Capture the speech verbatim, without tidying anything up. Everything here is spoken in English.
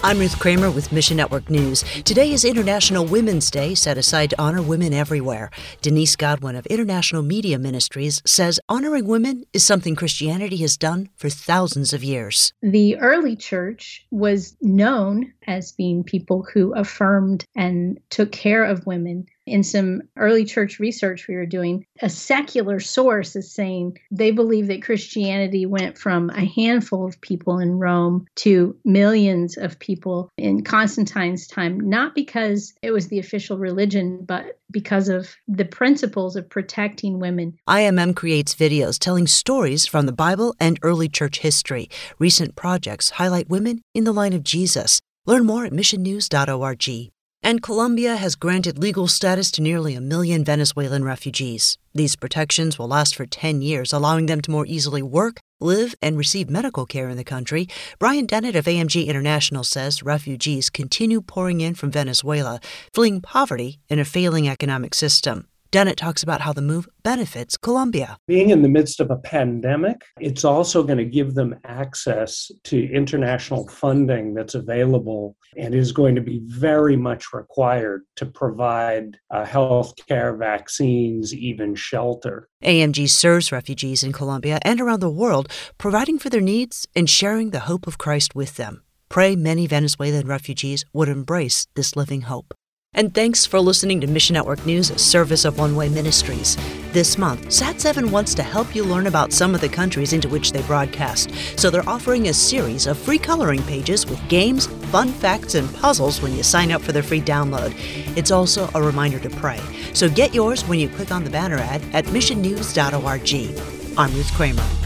I'm Ruth Kramer with Mission Network News. Today is International Women's Day, set aside to honor women everywhere. Denise Godwin of International Media Ministries says honoring women is something Christianity has done for thousands of years. The early church was known as being people who affirmed and took care of women. In some early church research we were doing, a secular source is saying they believe that Christianity went from a handful of people in Rome to millions of people in Constantine's time, not because it was the official religion, but because of the principles of protecting women. I M M creates videos telling stories from the Bible and early church history. Recent projects highlight women in the line of Jesus. Learn more at mission news dot org. And Colombia has granted legal status to nearly a million Venezuelan refugees. These protections will last for ten years, allowing them to more easily work, live, and receive medical care in the country. Brian Dennett of A M G International says refugees continue pouring in from Venezuela, fleeing poverty and a failing economic system. Dennett talks about how the move benefits Colombia. Being in the midst of a pandemic, it's also going to give them access to international funding that's available and is going to be very much required to provide uh, health care, vaccines, even shelter. A M G serves refugees in Colombia and around the world, providing for their needs and sharing the hope of Christ with them. Pray many Venezuelan refugees would embrace this living hope. And thanks for listening to Mission Network News, a service of One Way Ministries. This month, Sat seven wants to help you learn about some of the countries into which they broadcast. So they're offering a series of free coloring pages with games, fun facts, and puzzles when you sign up for their free download. It's also a reminder to pray. So get yours when you click on the banner ad at mission news dot org. I'm Ruth Kramer.